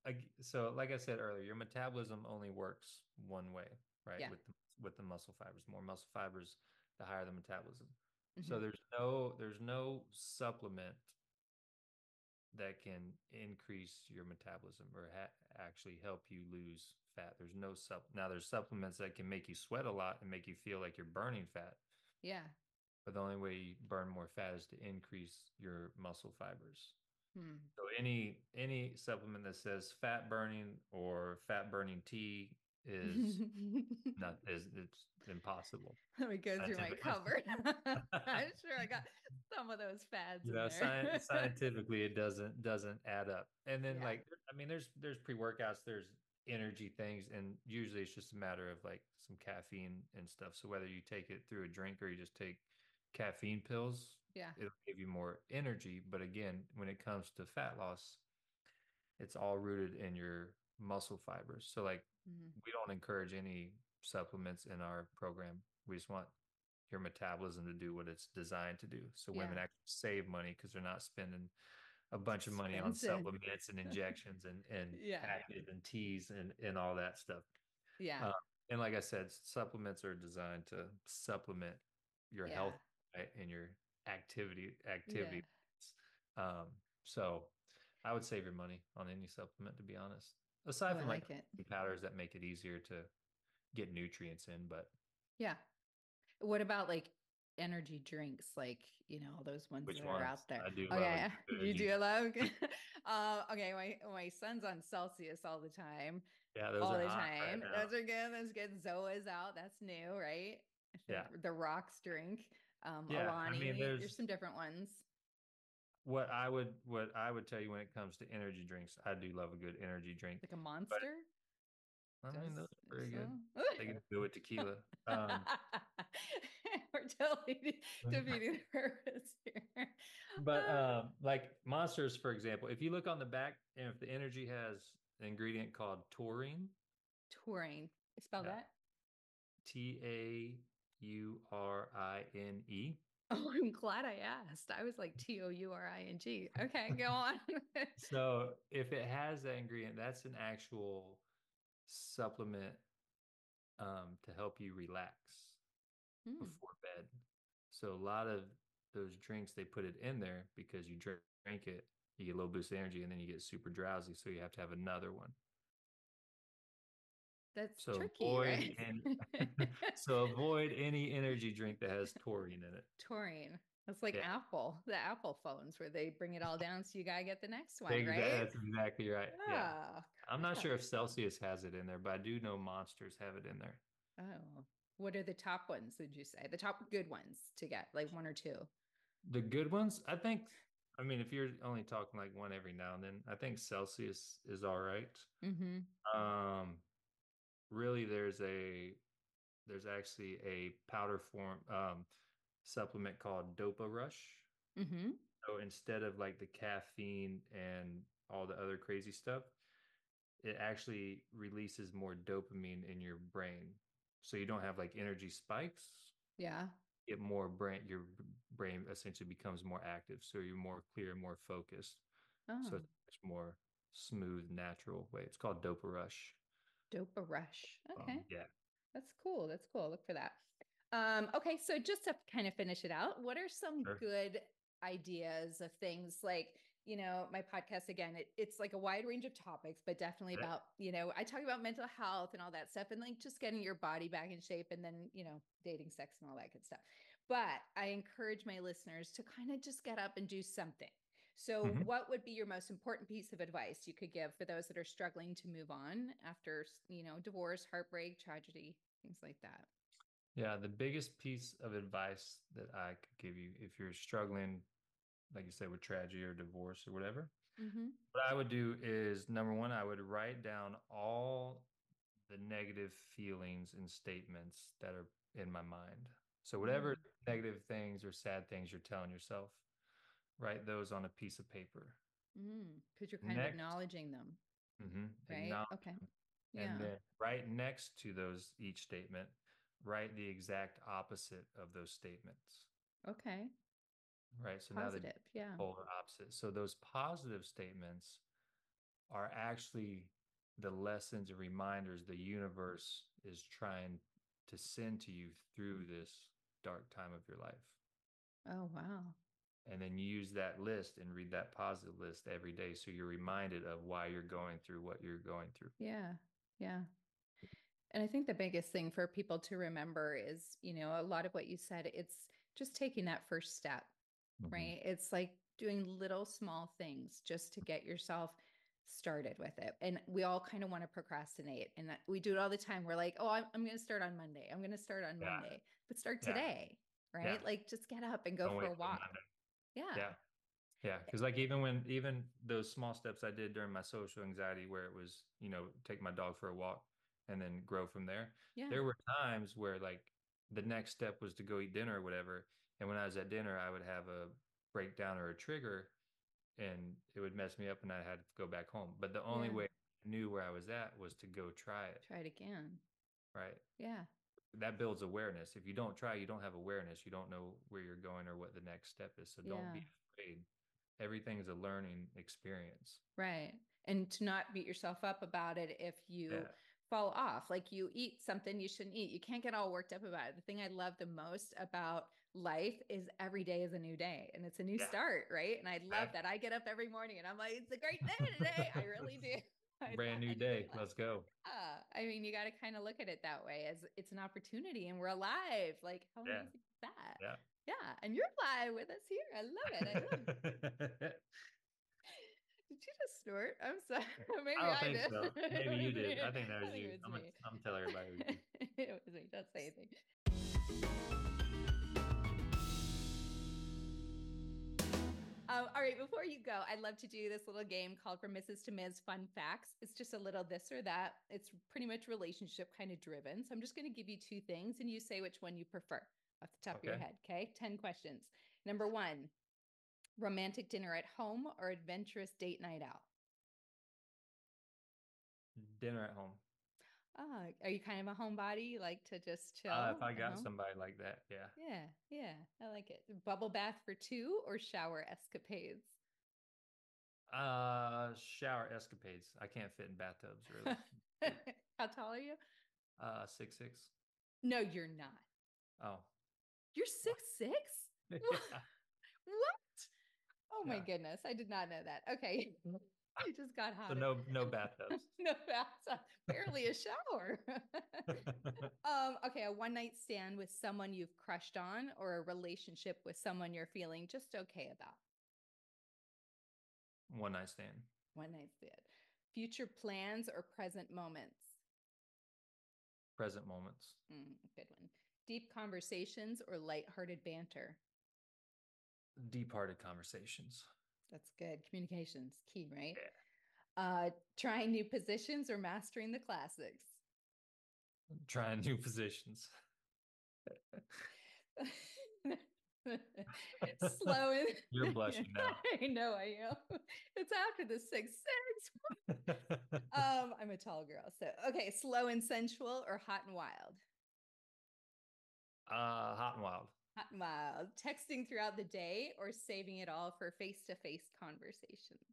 so like I said earlier, your metabolism only works one way, right? Yeah. With the muscle fibers. More muscle fibers, the higher the metabolism. So Hmm. there's no supplement that can increase your metabolism or actually help you lose fat. There's no now there's supplements that can make you sweat a lot and make you feel like you're burning fat. Yeah. But the only way you burn more fat is to increase your muscle fibers. Hmm. So any supplement that says fat burning or fat burning tea is not is it's impossible. Let me go through my Scientifically. cupboard. I'm sure I got some of those fads You in know, there. scientifically it doesn't add up. And then Yeah. like I mean there's pre-workouts, there's energy things, and usually it's just a matter of like some caffeine and stuff. So whether you take it through a drink or you just take caffeine pills, Yeah. it'll give you more energy. But again, when it comes to fat loss, it's all rooted in your muscle fibers. So like Mhm. we don't encourage any supplements in our program. We just want your metabolism to do what it's designed to do. So women Yeah. actually save money because they're not spending a It's bunch of money on expensive. supplements and injections and Yeah. patches and teas and all that stuff. Yeah. Uh, and like I said, supplements are designed to supplement your Yeah. health, right, and your Yeah. activity. Um, so I would save your money on any supplement, to be honest. Oh, Aside I from like like it. powders that make it easier to get nutrients in, but Yeah. What about like energy drinks, like, all those ones which that are ones? out there? I do love a Okay, good you energy do drink. love. Okay, my son's on Celsius all the time, Yeah, those all are the hot right time. now. Those are good. That's good. Zoa's out. That's new, right? I think Yeah. the Rocks drink, Yeah. I mean, Alani. There's some different ones. what I would tell you when it comes to energy drinks, I do love a good energy drink. Like a But Monster. I mean, those are pretty So. good. They can do with tequila. We're totally defeating the purpose here. But like Monsters, for example, if you look on the back, and if the energy has an ingredient called taurine, Touring. Spell yeah, that. Taurine. Oh, I'm glad I asked. I was like Touring. Okay, go on. So if it has that ingredient, that's an actual supplement to help you relax Hmm. before bed. So a lot of those drinks, they put it in there because you drink it, you get a little boost of energy, and then you get super drowsy. So you have to have another one. That's So tricky, right? avoid any energy drink that has taurine in it. Touring. That's like Yeah, Apple, the Apple phones where they bring it all down so you gotta get the next one, right? that's exactly right. Yeah. Oh, I'm not crap. sure if Celsius has it in there, but I do know Monsters have it in there. Oh. What are the top ones, would you say? The top good ones to get, like one or two. The good ones, I mean, if you're only talking like one every now and then, I think Celsius is all right. Mm-hmm. Um, really, there's actually a powder form supplement called Dopa Rush. Mm-hmm. So instead of like the caffeine and all the other crazy stuff, it actually releases more dopamine in your brain. So you don't have like energy spikes. Yeah. Get more brain, your brain essentially becomes more active. So you're more clear, more focused. Oh, So it's much more smooth, natural way. It's called Dopa Rush. Dopa Rush. Okay. Yeah. That's cool. That's cool. Look for that. Okay, so just to kind of finish it out, what are some Sure. good ideas of things like, my podcast again, it's like a wide range of topics, but definitely Right. about, I talk about mental health and all that stuff and like just getting your body back in shape and then, dating, sex, and all that good stuff. But I encourage my listeners to kind of just get up and do something. So, Mhm. what would be your most important piece of advice you could give for those that are struggling to move on after, divorce, heartbreak, tragedy, things like that? Yeah, the biggest piece of advice that I could give you if you're struggling, like you said, with tragedy or divorce or whatever, Mm-hmm. what I would do is number one, I would write down all the negative feelings and statements that are in my mind. So, whatever Mm. negative things or sad things you're telling yourself, write those on a piece of paper. Because you're kind of Next, acknowledging them, right? acknowledge Okay. them. And Yeah. then right next to those, each statement, write the exact opposite of those statements. Okay. Right. So now the Positive. Yeah. polar opposite. So those positive statements are actually the lessons and reminders the universe is trying to send to you through this dark time of your life. Oh, wow. And then you use that list and read that positive list every day. So you're reminded of why you're going through what you're going through. Yeah. Yeah. And I think the biggest thing for people to remember is, a lot of what you said, it's just taking that first step, right? It's like doing little small things just to get yourself started with it. And we all kind of want to procrastinate. And we do it all the time. We're like, oh, I'm going to start on Monday. I'm going to start on Monday, but start today, right? Yeah. Like just get up and go Don't for wait a till walk. Monday. Yeah. Yeah. Yeah. Because like even those small steps I did during my social anxiety where it was, take my dog for a walk and then grow from there. Yeah. There were times where like the next step was to go eat dinner or whatever. And when I was at dinner, I would have a breakdown or a trigger and it would mess me up and I had to go back home. But the only way I knew where I was at was to go try it. Try it again. Right. Yeah. That builds awareness. If you don't try, you don't have awareness. You don't know where you're going or what the next step is. So don't be afraid. Everything is a learning experience. Right. And to not beat yourself up about it if you fall off. Like you eat something you shouldn't eat. You can't get all worked up about it. The thing I love the most about life is every day is a new day and it's a new start, right? And I love that. I get up every morning and I'm like, it's a great day today. I really do. Brand new day. Let's go. Yeah. I mean, you got to kind of look at it that way as it's an opportunity and we're alive. Like, how amazing is that? Yeah. Yeah. And you're live with us here. I love it. I love it. Did you just snort? I'm sorry. Maybe I don't I think did. so. Maybe you did. I think that was you. It was me. I'm telling everybody it was you. It was me. Don't say anything. All right, before you go, I'd love to do this little game called From Mrs. to Ms. Fun Facts. It's just a little this or that. It's pretty much relationship kind of driven. So I'm just going to give you two things and you say which one you prefer off the top of your head. Okay. 10 questions. Number one, romantic dinner at home or adventurous date night out? Dinner at home. Are you kind of a homebody? You like to just chill? If I got somebody like that, yeah. Yeah, I like it. Bubble bath for two or shower escapades? Shower escapades. I can't fit in bathtubs, really. How tall are you? 6'6". No, you're not. Oh. You're 6'6"? Yeah. What? Oh my goodness. I did not know that. Okay. You just got hot. So no bathtubs. No bathtub. Barely a shower. Okay, a one night stand with someone you've crushed on or a relationship with someone you're feeling just okay about? One night stand. One night stand. Future plans or present moments? Present moments. Good one. Deep conversations or lighthearted banter? Deep-hearted conversations. That's good. Communication's key, right? Yeah. Trying new positions or mastering the classics? Trying new positions. Slow and you're blushing now. I know I am. It's after the 6'6". I'm a tall girl. So okay, slow and sensual or hot and wild? Hot and wild. Hot and wild. Texting throughout the day or saving it all for face-to-face conversations?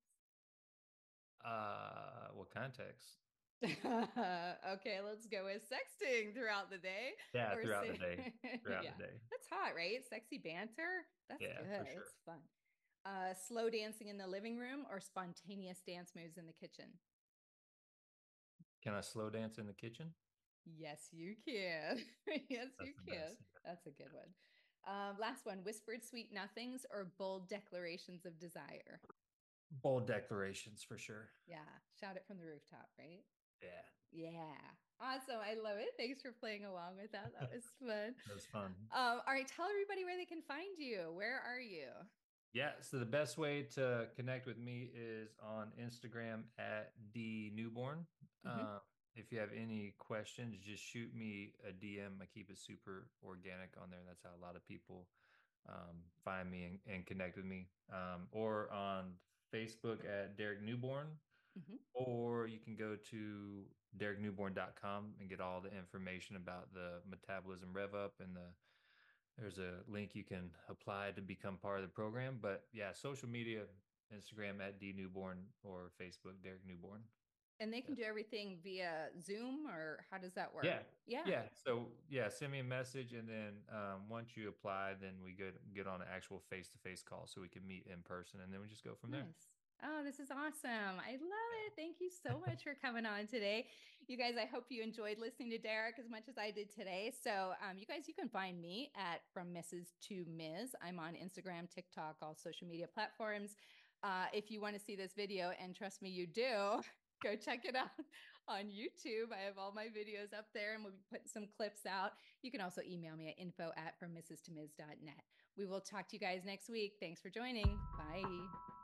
What kind of text? Okay, let's go with sexting throughout the day. Yeah, throughout the day. Throughout the day. That's hot, right? Sexy banter. That's good. For sure. It's fun. Slow dancing in the living room or spontaneous dance moves in the kitchen? Can I slow dance in the kitchen? Yes, you can. Yes, you can. That's a good one. Last one, whispered sweet nothings or bold declarations of desire? Bold declarations for sure. Yeah. Shout it from the rooftop, right? Yeah. Yeah. Awesome. I love it. Thanks for playing along with that. That was fun. That was fun. All right. Tell everybody where they can find you. Where are you? Yeah. So the best way to connect with me is on Instagram at DNewborn. If you have any questions, just shoot me a DM. I keep it super organic on there. That's how a lot of people find me and connect with me. Or on Facebook at Derek Newborn. Or you can go to dereknewborn.com and get all the information about the Metabolism Rev Up, and there's a link you can apply to become part of the program. But yeah, social media, Instagram at D Newborn or Facebook Derek Newborn. And they can do everything via Zoom, or how does that work? Yeah. Yeah. Yeah. So yeah, send me a message, and then once you apply, then we get on an actual face-to-face call so we can meet in person, and then we just go from there. Nice. Oh, this is awesome. I love it. Thank you so much for coming on today. You guys, I hope you enjoyed listening to Derek as much as I did today. So you guys, you can find me at From Mrs. to Ms. I'm on Instagram, TikTok, all social media platforms. If you want to see this video, and trust me, you do, go check it out on YouTube. I have all my videos up there, and we'll be putting some clips out. You can also email me at info@frommrs2ms.net. We will talk to you guys next week. Thanks for joining. Bye.